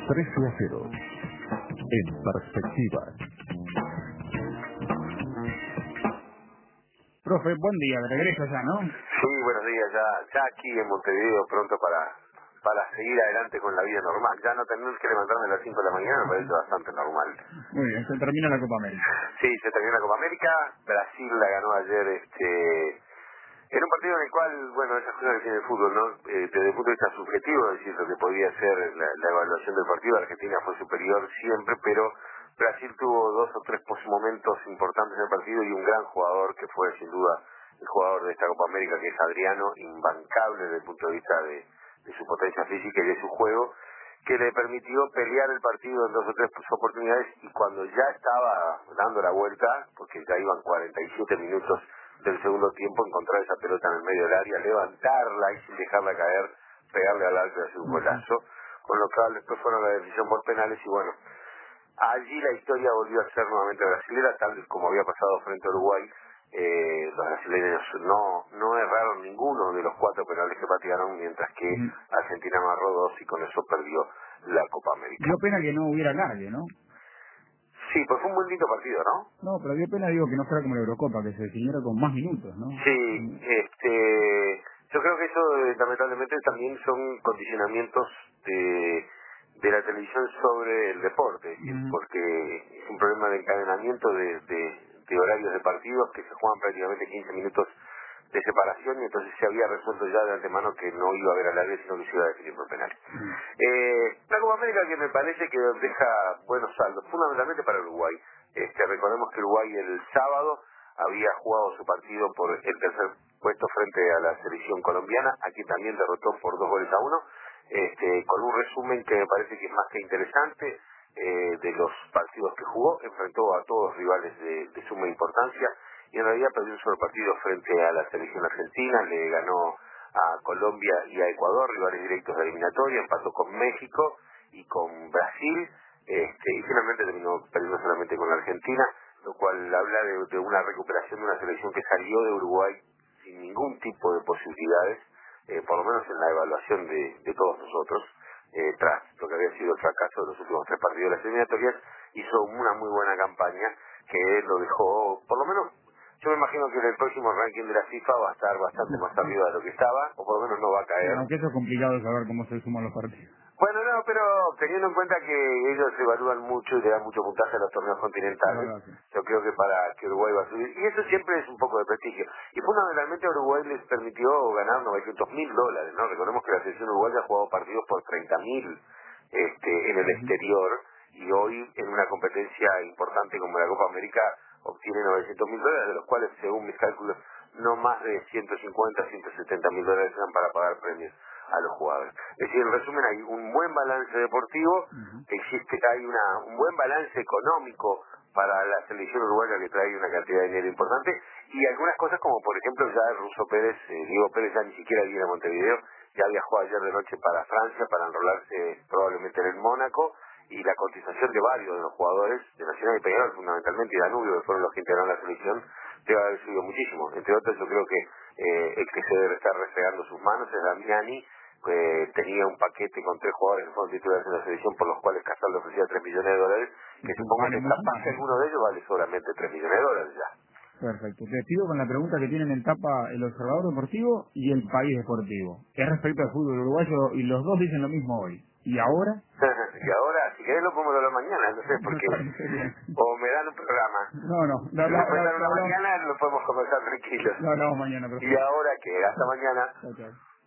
13-0. En perspectiva. Profe, buen día, de regreso ya, ¿no? Sí, buenos días, ya aquí en Montevideo, pronto para seguir adelante con la vida normal. Ya no tener que levantarme a las 5 de la mañana me parece bastante normal. Muy bien, se termina la Copa América. Sí, se terminó la Copa América, Brasil la ganó ayer en un partido en el cual, bueno, esas cosas que tiene el fútbol, ¿no? Desde el punto de vista subjetivo, es decir, lo que podía ser la evaluación del partido, Argentina fue superior siempre, pero Brasil tuvo dos o tres momentos importantes en el partido y un gran jugador que fue sin duda el jugador de esta Copa América, que es Adriano, imbancable desde el punto de vista de su potencia física y de su juego, que le permitió pelear el partido en dos o tres oportunidades, y cuando ya estaba dando la vuelta, porque ya iban 47 minutos del segundo tiempo, encontrar esa pelota en el medio del área, levantarla y sin dejarla caer, pegarle al arco y hacer un golazo, con lo cual después fueron a la decisión por penales y bueno, allí la historia volvió a ser nuevamente brasilera, tal como había pasado frente a Uruguay. Los brasileños no erraron ninguno de los 4 penales que patearon, mientras que Argentina amarró 2 y con eso perdió la Copa América. Dio pena que no hubiera largue, ¿no? Sí, pues fue un buen lindo partido, ¿no? No, pero dio pena, digo, que no fuera como la Eurocopa, que se definiera con más minutos, ¿no? Sí, yo creo que eso lamentablemente también son condicionamientos de la televisión sobre el deporte, porque es un problema de encadenamiento de horarios de partidos que se juegan prácticamente 15 minutos de separación, y entonces se había resuelto ya de antemano que no iba a haber alargue, sino que se iba a definir por penales. La Copa América, que me parece que deja buenos saldos, fundamentalmente para Uruguay. Recordemos que Uruguay el sábado había jugado su partido por el tercer puesto frente a la selección colombiana, aquí también derrotó por 2-1, con un resumen que me parece que es más que interesante de los partidos que jugó. Enfrentó a todos rivales de suma importancia y en realidad perdió un solo partido frente a la selección argentina, le ganó a Colombia y a Ecuador, rivales directos de eliminatoria, empató con México y con Brasil, y finalmente terminó perdiendo solamente con la Argentina, lo cual habla de una recuperación de una selección que salió de Uruguay sin ningún tipo de posibilidades, por lo menos en la evaluación de todos nosotros, tras lo que había sido el fracaso de los últimos 3 partidos de las eliminatorias. Hizo una muy buena campaña que lo dejó, por lo menos, yo me imagino que en el próximo ranking de la FIFA va a estar bastante más arriba de lo que estaba, o por lo menos no va a caer. Aunque eso es complicado saber cómo se suman los partidos. Bueno, no, pero teniendo en cuenta que ellos evalúan mucho y le dan mucho puntaje a los torneos continentales, yo creo que para que Uruguay va a subir, y eso siempre es un poco de prestigio. Y fundamentalmente a Uruguay les permitió ganar $900.000, ¿no? Recordemos que la selección uruguaya ha jugado partidos por 30.000 en el exterior, y hoy en una competencia importante como la Copa América obtiene $900.000, de los cuales, según mis cálculos, no más de 150, $170.000 eran para pagar premios a los jugadores. Es decir, en resumen, hay un buen balance deportivo, hay un buen balance económico para la selección uruguaya, que trae una cantidad de dinero importante, y algunas cosas como, por ejemplo, ya el Ruso Pérez, Diego Pérez ya ni siquiera viene a Montevideo, ya viajó ayer de noche para Francia para enrolarse probablemente en el Mónaco, y la cotización de varios de los jugadores de Nacional y Peñarol, fundamentalmente, y Danubio, que fueron los que integraron la selección, debe haber subido muchísimo. Entre otros, yo creo que el que se debe estar refregando sus manos es Damiani, que tenía un paquete con 3 jugadores que fueron titulares en la selección, por los cuales Casal le ofrecía $3 millones, que supongo que capaz que alguno de ellos vale solamente $3 millones ya. Perfecto. Te pido con la pregunta que tienen en tapa El Observador Deportivo y El País Deportivo. Es respecto al fútbol uruguayo, y los dos dicen lo mismo hoy. ¿Y ahora? Y ahora, si querés lo podemos hablar mañana, no sé, porque o me dan un programa. No. Si me dan una mañana lo podemos conversar tranquilos. No, mañana, perfecto. Y ahora que hasta mañana. Chao.